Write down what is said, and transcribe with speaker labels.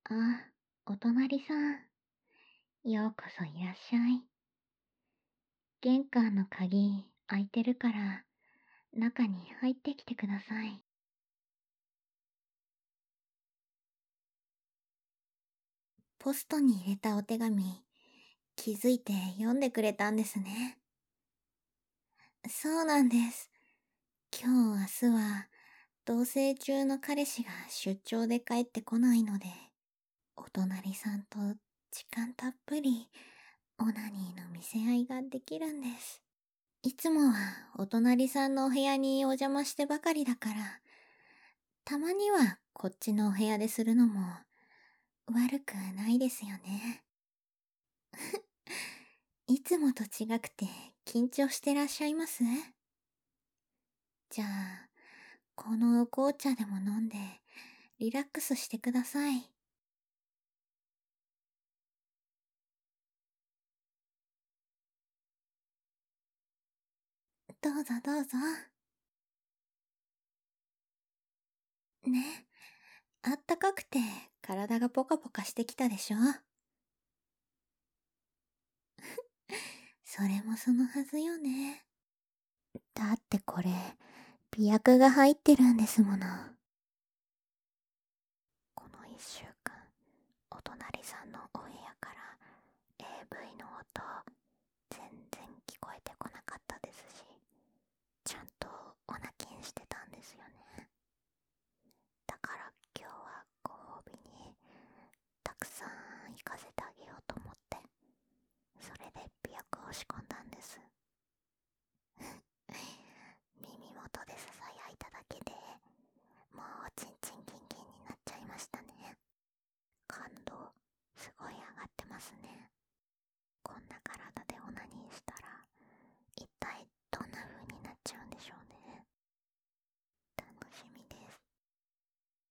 Speaker 1: あ、お隣さん、ようこそいらっしゃい。玄関の鍵開いてるから、中に入ってきてください。ポストに入れたお手紙、気づいて読んでくれたんですね。そうなんです。今日明日は、同棲中の彼氏が出張で帰ってこないので、お隣さんと時間たっぷりオナニーの見せ合いができるんです。いつもはお隣さんのお部屋にお邪魔してばかりだから、たまにはこっちのお部屋でするのも悪くないですよね。いつもと違くて緊張してらっしゃいます？じゃあ、この紅茶でも飲んでリラックスしてください。どうぞどうぞ。ね、あったかくて体がポカポカしてきたでしょ？それもそのはずよね。だってこれ、美薬が入ってるんですもの。この1週間、お隣さんのお部屋から AV の音、全然聞こえてこなかったですし、ちゃんとオナキンしてたんですよね。だから今日はご褒美にたくさん行かせてあげようと思って、それで美薬を仕込んだんです。耳元でささやいただけでもうチンチンギンギンになっちゃいましたね。感動すごい上がってますね。